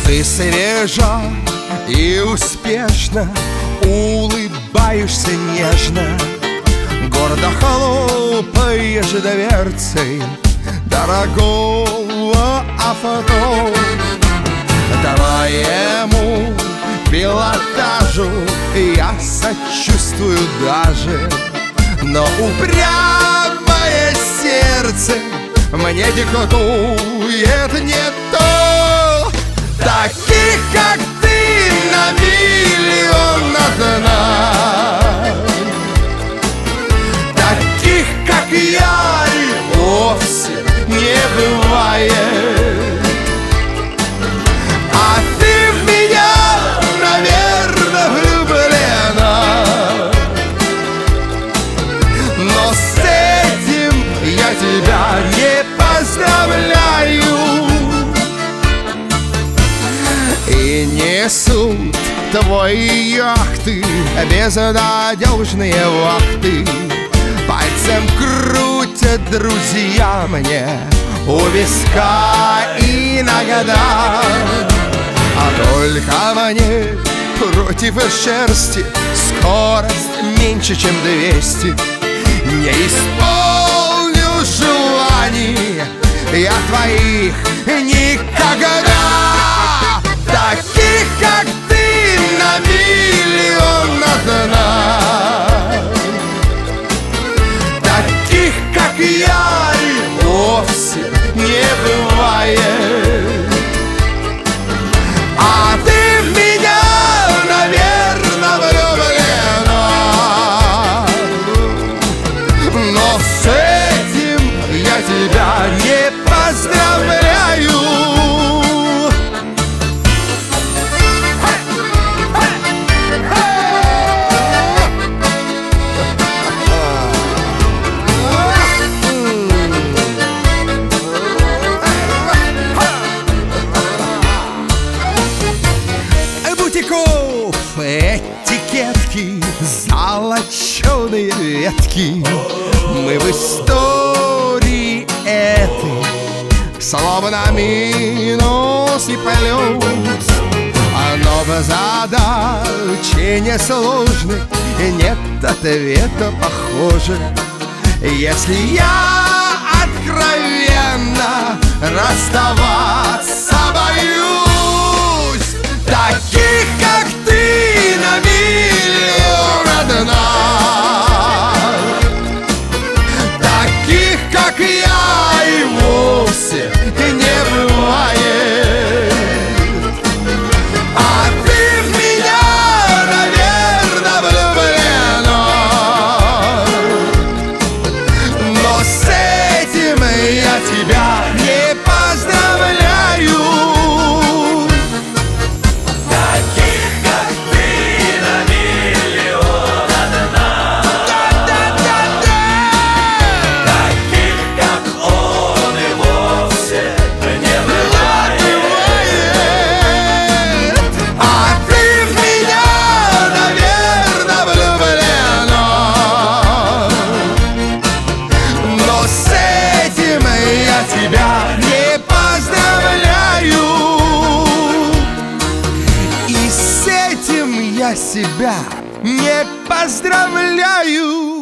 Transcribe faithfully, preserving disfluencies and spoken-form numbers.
Ты свежа и успешно улыбаешься нежно, гордо хлопаешь дверцей дорогого авто. Твоему пилотажу я сочувствую даже, но упрямое сердце мне диктует не то. Таких, как ты, на миллион одна, таких, как я, и вовсе не бывает. А ты в меня, наверное, влюблена, но с этим я тебя не поздравляю. И несут твои яхты безнадежные вахты, пальцем крутят друзья мне у виска иногда. А только мне против шерсти скорость меньше, чем двести. Не исполню желаний я твоих никогда. Таких, как ты, на миллион одна, таких, как я, и вовсе не бывает. А ты в меня, наверное, влюблена, но с этим я тебя не поздравляю. Этикетки, золоченые ветки, мы в истории этой словно минус и плюс. Но в задаче несложной нет ответа, похоже. Если я откровенно расставаться боюсь, таких, как ты, на миллион одна, таких, как я, и вовсе не бывает. А ты в меня, наверное, влюблена, но с этим я тебя не поздравляю. Тебя не поздравляю, и с этим я себя не поздравляю.